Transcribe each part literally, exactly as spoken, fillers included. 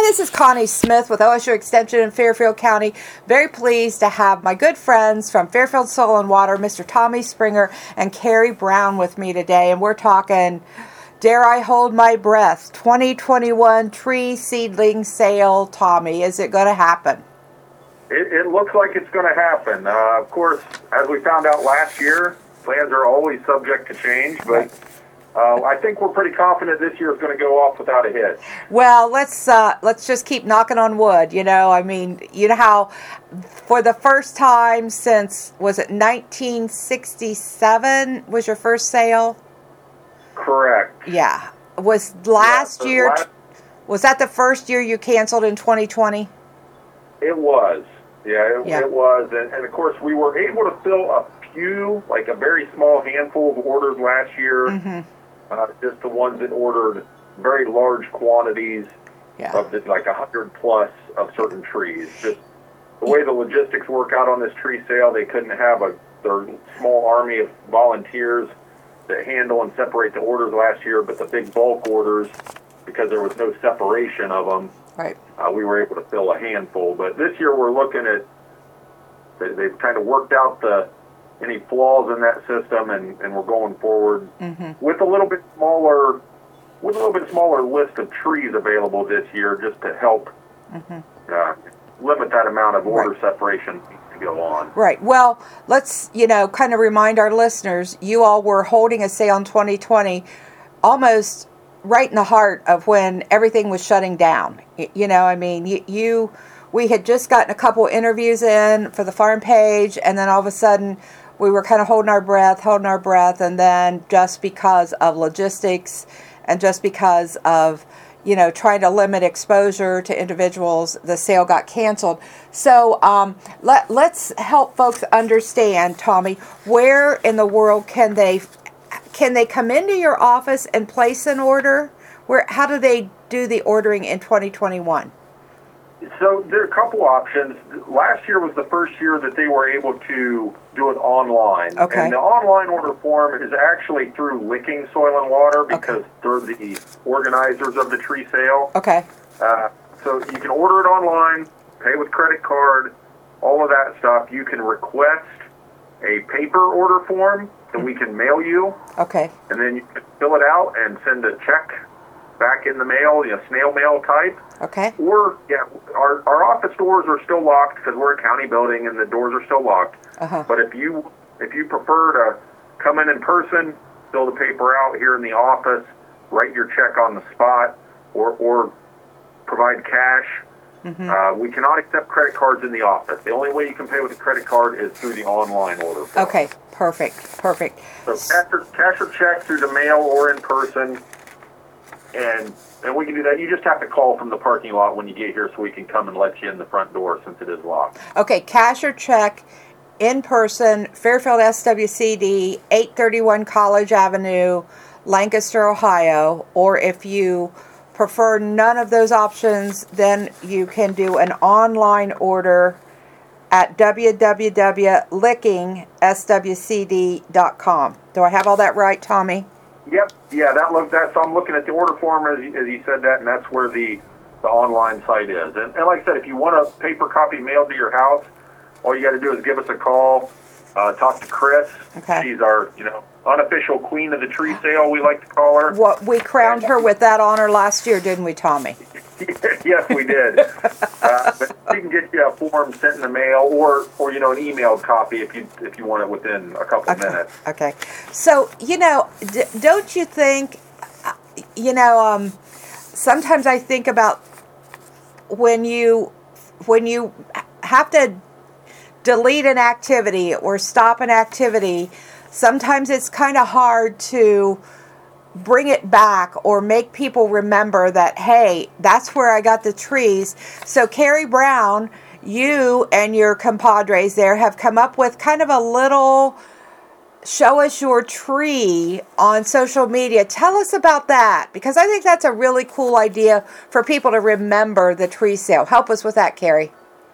this is Connie Smith with O S U Extension in Fairfield County. Very pleased to have my good friends from Fairfield Soil and Water, Mister Tommy Springer and Carrie Brown with me today. And we're talking, dare I hold my breath, twenty twenty-one tree seedling sale. Tommy, is it going to happen? It, it looks like it's going to happen. Uh, of course, as we found out last year, plans are always subject to change, but... Right. Uh, I think we're pretty confident this year is going to go off without a hitch. Well, let's uh, let's just keep knocking on wood. You know, I mean, you know how for the first time since, was it nineteen sixty-seven was your first sale? Correct. Yeah. Was last yeah, year, last, was that the first year you canceled in twenty twenty? It was. Yeah, it, yeah. it was. And, and, of course, we were able to fill a few, like a very small handful of orders last year. Mm-hmm. Uh, just the ones that ordered very large quantities yeah. of the, like a hundred plus of certain trees. Just the way the logistics work out on this tree sale, they couldn't have a their small army of volunteers that handle and separate the orders last year, but the big bulk orders, because there was no separation of them, right. uh, we were able to fill a handful. But this year we're looking at, they, they've kind of worked out the any flaws in that system, and, and we're going forward mm-hmm. with a little bit smaller, with a little bit smaller list of trees available this year, just to help mm-hmm. uh, limit that amount of order right. separation to go on. Right. Well, let's you know kind of remind our listeners. You all were holding a sale in twenty twenty, almost right in the heart of when everything was shutting down. You, you know, I mean, you. you we had just gotten a couple interviews in for the farm page, and then all of a sudden we were kind of holding our breath, holding our breath, and then just because of logistics and just because of, you know, trying to limit exposure to individuals, the sale got canceled. So um, let, let's help folks understand, Tommy, where in the world can they can they come into your office and place an order? Where how do they do the ordering in twenty twenty-one? So there are a couple options. Last year was the first year that they were able to do it online. Okay. And the online order form is actually through Licking Soil and Water, because okay. they're the organizers of the tree sale. Okay. Uh, so you can order it online, pay with credit card, all of that stuff. You can request a paper order form that we can mail you. Okay. And then you can fill it out and send a check back in the mail, you know, snail mail type. Okay. Or, yeah, our, our office doors are still locked because we're a county building and the doors are still locked. Uh-huh. But if you if you prefer to come in in person, fill the paper out here in the office, write your check on the spot, or, or provide cash, mm-hmm. uh, we cannot accept credit cards in the office. The only way you can pay with a credit card is through the online order form. Okay, perfect, perfect. So cash or, cash or check through the mail or in person. And and we can do that. You just have to call from the parking lot when you get here so we can come and let you in the front door since it is locked. Okay, cash or check, in person, Fairfield S W C D, eight thirty-one College Avenue, Lancaster, Ohio. Or if you prefer none of those options, then you can do an online order at w w w dot licking s w c d dot com. Do I have all that right, Tommy? Yep, yeah, that look. That's I'm looking at the order form as, as you said that, and that's where the the online site is. And, and like I said, if you want a paper copy mailed to your house, all you got to do is give us a call, uh, talk to Chris. Okay. She's our, you know, unofficial queen of the tree sale, we like to call her. What we crowned her with that honor last year, didn't we, Tommy? Yes, we did. uh, but she can get you a form sent in the mail, or, or you know, an emailed copy if you if you want it within a couple okay. minutes. Okay. So you know, d- don't you think? You know, um, sometimes I think about when you when you have to delete an activity or stop an activity. Sometimes it's kind of hard to bring it back or make people remember that, hey, that's where I got the trees. So Carrie Brown, you and your compadres there have come up with kind of a little show us your tree on social media. Tell us about that, because I think that's a really cool idea for people to remember the tree sale. Help us with that, Carrie.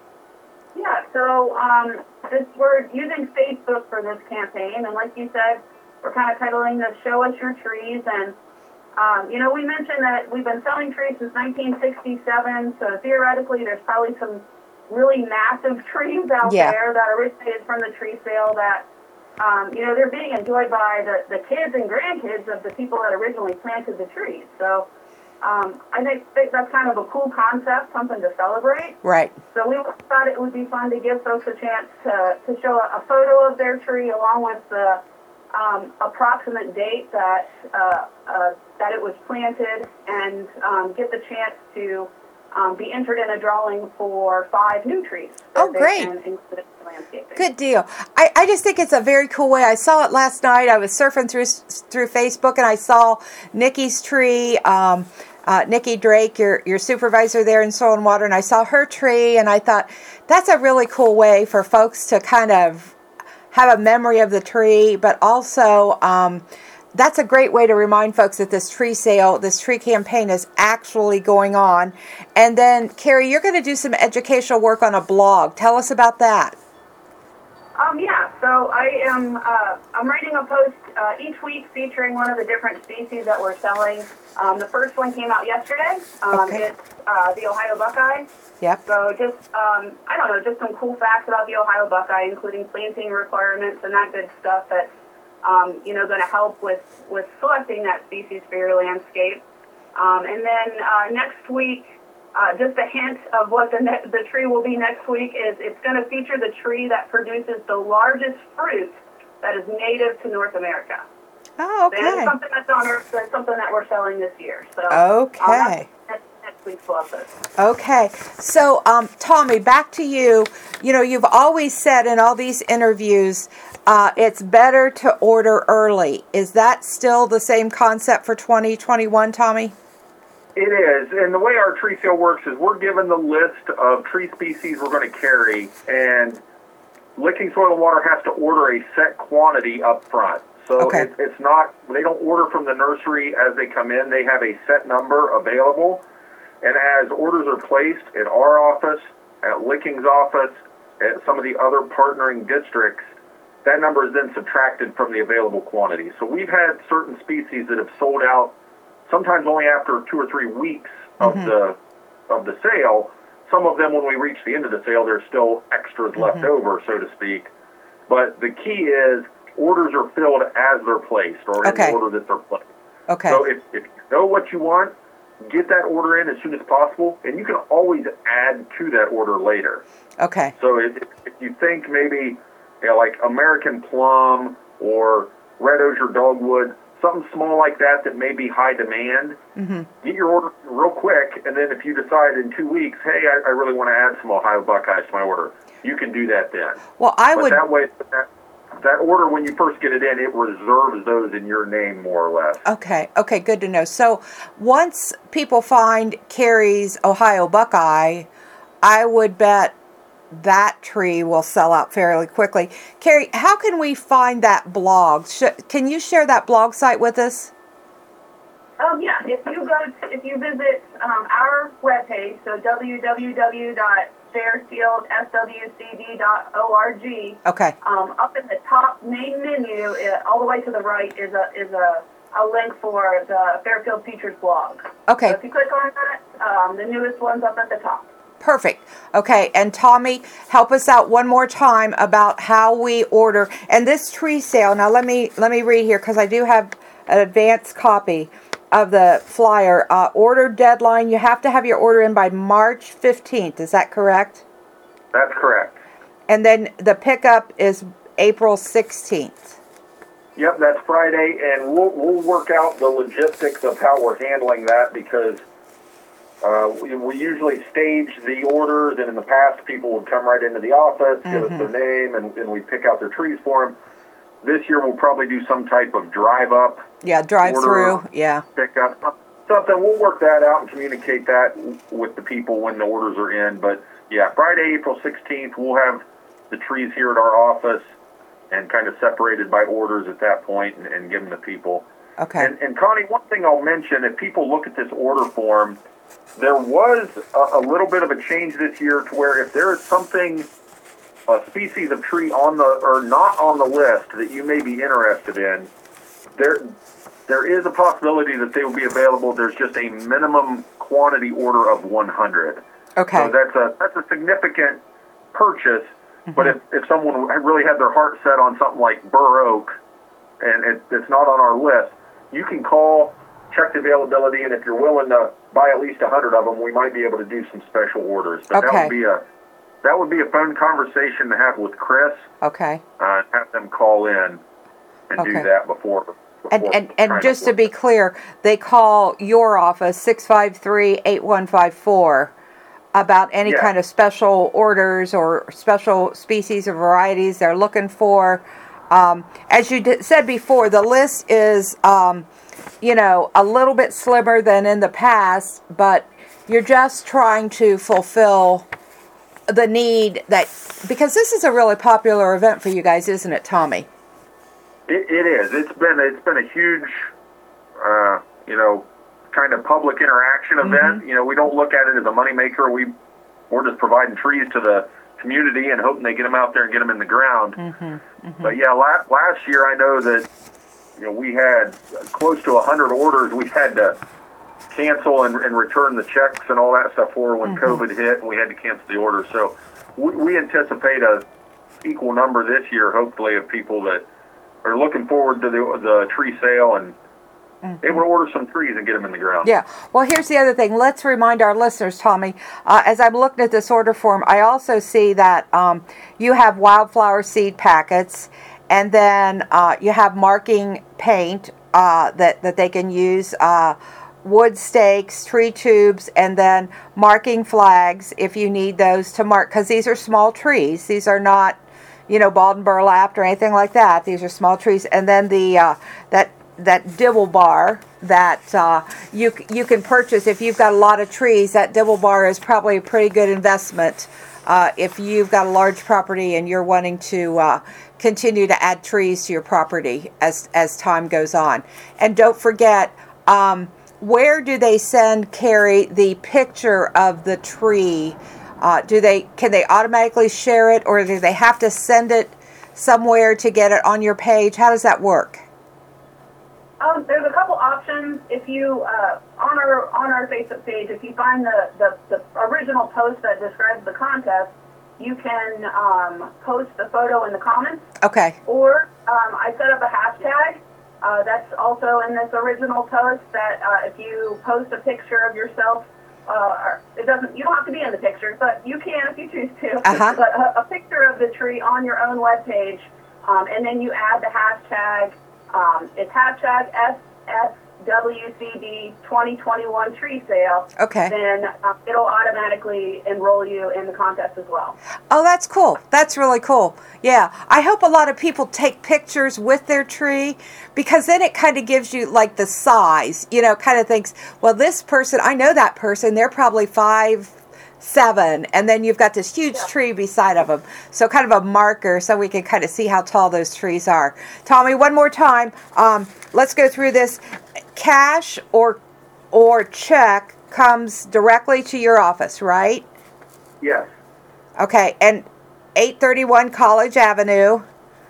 Yeah, so um, this, we're using Facebook for this campaign, and like you said, we're kind of titling this Show Us Your Trees, and Um, you know, we mentioned that we've been selling trees since nineteen sixty-seven, so theoretically there's probably some really massive trees out Yeah. there that originated from the tree sale that, um, you know, they're being enjoyed by the, the kids and grandkids of the people that originally planted the trees. So um, I think, think that's kind of a cool concept, something to celebrate. Right. So we thought it would be fun to give folks a chance to, to show a, a photo of their tree along with the um, approximate date that uh, uh, that it was planted, and um, get the chance to um, be entered in a drawing for five new trees. that Oh, they great. can include in the landscaping. Good deal. I, I just think it's a very cool way. I saw it last night. I was surfing through through Facebook, and I saw Nikki's tree. Um, uh, Nikki Drake, your your supervisor there in Soil and Water, and I saw her tree, and I thought that's a really cool way for folks to kind of have a memory of the tree, but also um, that's a great way to remind folks that this tree sale, this tree campaign is actually going on. And then, Carrie, you're going to do some educational work on a blog. Tell us about that. Um, yeah, so I am uh, I'm writing a post uh, each week featuring one of the different species that we're selling. Um, the first one came out yesterday. Um, Okay. It's uh, the Ohio Buckeye. Yep. So just, um, I don't know, just some cool facts about the Ohio Buckeye, including planting requirements and that good stuff that's, um, you know, going to help with, with selecting that species for your landscape. Um, and then uh, next week, uh, just a hint of what the, ne- the tree will be next week is it's going to feature the tree that produces the largest fruit that is native to North America. Oh, And it's okay. something that's on Earth, that's something that we're selling this year. So Okay. Um, that's, that's next week's blog post. Okay, so um, Tommy, back to you. You know, you've always said in all these interviews, uh, it's better to order early. Is that still the same concept for twenty twenty-one, Tommy? It is, and the way our tree sale works is we're given the list of tree species we're going to carry, and Licking Soil and Water has to order a set quantity up front. So Okay. it, it's not, they don't order from the nursery as they come in. They have a set number available. And as orders are placed at our office, at Licking's office, at some of the other partnering districts, that number is then subtracted from the available quantity. So we've had certain species that have sold out sometimes only after two or three weeks of Mhm. the of the sale. Some of them, when we reach the end of the sale, there's still extras left over, so to speak. But the key is orders are filled as they're placed, or in Okay. the order that they're placed. Okay. So if, if you know what you want, get that order in as soon as possible, and you can always add to that order later. Okay. So if, if you think maybe, you know, like American plum or red osier dogwood, something small like that that may be high demand, Mm-hmm. get your order real quick, and then if you decide in two weeks, hey, I, I really want to add some Ohio Buckeyes to my order, you can do that then. Well, I But would. that way, that, that order, when you first get it in, it reserves those in your name, more or less. Okay. Okay. Good to know. So once people find Carrie's Ohio Buckeye, I would bet that tree will sell out fairly quickly. Carrie, how can we find that blog? Sh- can you share that blog site with us? Oh yeah, if you go to, if you visit um, our webpage, so w w w dot fairfield s w c d dot org, Okay. um, up in the top main menu, uh, all the way to the right is a is a, a link for the Fairfield Features blog. Okay. So if you click on that, um, the newest one's up at the top. Perfect. Okay, and Tommy, help us out one more time about how we order. And this tree sale, now let me let me read here because I do have an advanced copy of the flyer. Uh, order deadline, you have to have your order in by March fifteenth. Is that correct? That's correct. And then the pickup is April sixteenth. Yep, that's Friday, and we'll we'll work out the logistics of how we're handling that because uh, we, we usually stage the orders, and in the past, people would come right into the office, give us their name, and, and we pick out their trees for them. This year, we'll probably do some type of drive-up, Yeah, drive Order. through. Yeah. pickup, something. We'll work that out and communicate that with the people when the orders are in. But yeah, Friday, April sixteenth, we'll have the trees here at our office and kind of separated by orders at that point and, and give them to people. Okay. And, and Connie, one thing I'll mention, if people look at this order form, there was a, a little bit of a change this year to where if there is something, a species of tree on the, or not on the list that you may be interested in, there, there is a possibility that they will be available. There's just a minimum quantity order of one hundred. Okay. So that's a that's a significant purchase. Mm-hmm. But if, if someone really had their heart set on something like Bur Oak, and it, it's not on our list, you can call, check the availability, and if you're willing to buy at least one hundred of them, we might be able to do some special orders. But okay. that would be a that would be a phone conversation to have with Chris. Okay. Uh, have them call in and okay. do that before. before and and, and just to, to be clear, they call your office six five three, eight one five four about any yeah. kind of special orders or special species or varieties they're looking for. Um, as you did, said before, the list is, um, you know, a little bit slimmer than in the past, but you're just trying to fulfill the need that, because this is a really popular event for you guys, isn't it, Tommy? It, it is. It's been it's been a huge, uh, you know, kind of public interaction event. Mm-hmm. You know, we don't look at it as a moneymaker. We we're just providing trees to the community and hoping they get them out there and get them in the ground. Mm-hmm. Mm-hmm. But yeah, last last year I know that you know we had close to a hundred orders. We had to cancel and, and return the checks and all that stuff for when mm-hmm. COVID hit, and we had to cancel the order. So we, we anticipate a equal number this year, hopefully, of people that are looking forward to the, the tree sale and mm-hmm. able to order some trees and get them in the ground. Yeah. Well, here's the other thing. Let's remind our listeners, Tommy, uh, as I'm looking at this order form, I also see that um, you have wildflower seed packets, and then uh, you have marking paint uh, that, that they can use, uh, wood stakes, tree tubes, and then marking flags if you need those to mark, because these are small trees. These are not, you know, bald and burlapped or anything like that. These are small trees. And then the uh, that that dibble bar that uh, you you can purchase if you've got a lot of trees. That dibble bar is probably a pretty good investment uh, if you've got a large property and you're wanting to uh, continue to add trees to your property as as time goes on. And don't forget, um, where do they send Carrie the picture of the tree? Uh, do they can they automatically share it, or do they have to send it somewhere to get it on your page? How does that work? Um, there's a couple options. If you uh, on our on our Facebook page, if you find the, the, the original post that describes the contest, you can um, post the photo in the comments. Okay. Or um, I set up a hashtag. Uh, that's also in this original post. That uh, if you post a picture of yourself, uh, it doesn't. You don't have to be in the picture, but you can if you choose to. Uh-huh. But a, a picture of the tree on your own webpage, um, and then you add the hashtag. Um, it's hashtag S S W C D twenty twenty-one tree sale. Okay. Then uh, it'll automatically enroll you in the contest as well. Oh, that's cool. That's really cool. Yeah. I hope a lot of people take pictures with their tree, because then it kind of gives you like the size, you know, kind of thinks, well, this person, I know that person, they're probably five, seven, and then you've got this huge yeah. tree beside of them. So kind of a marker so we can kind of see how tall those trees are. Tommy, one more time. Um, let's go through this. Cash or or check comes directly to your office, right? Yes. Okay, and eight thirty-one College Avenue,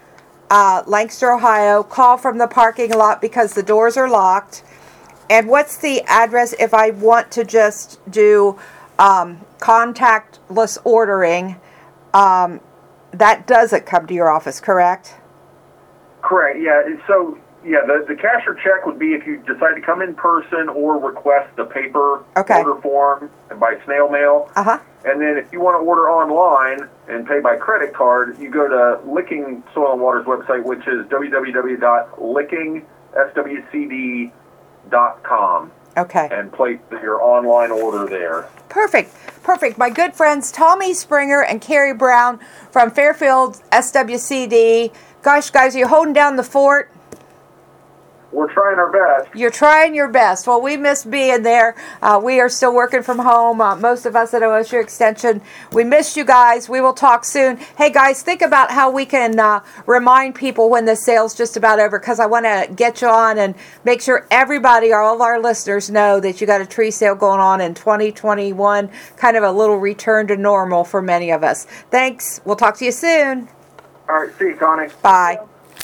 uh, Lancaster, Ohio. Call from the parking lot because the doors are locked. And what's the address if I want to just do um, contactless ordering? Um, that doesn't come to your office, correct? Correct, yeah. So, yeah, the, the cash or check would be if you decide to come in person or request the paper okay. order form by snail mail. Uh-huh. And then if you want to order online and pay by credit card, you go to Licking Soil and Water's website, which is w w w dot licking s w c d dot com. Okay. And place your online order there. Perfect. Perfect. My good friends Tommy Springer and Carrie Brown from Fairfield S W C D. Gosh, guys, are you holding down the fort? We're trying our best. You're trying your best. Well, we miss being there. Uh, we are still working from home. Uh, most of us at O S U Extension. We miss you guys. We will talk soon. Hey, guys, think about how we can uh, remind people when the sale's just about over, because I want to get you on and make sure everybody, all of our listeners, know that you got a tree sale going on in twenty twenty-one. Kind of a little return to normal for many of us. Thanks. We'll talk to you soon. All right. See you, Connie. Bye.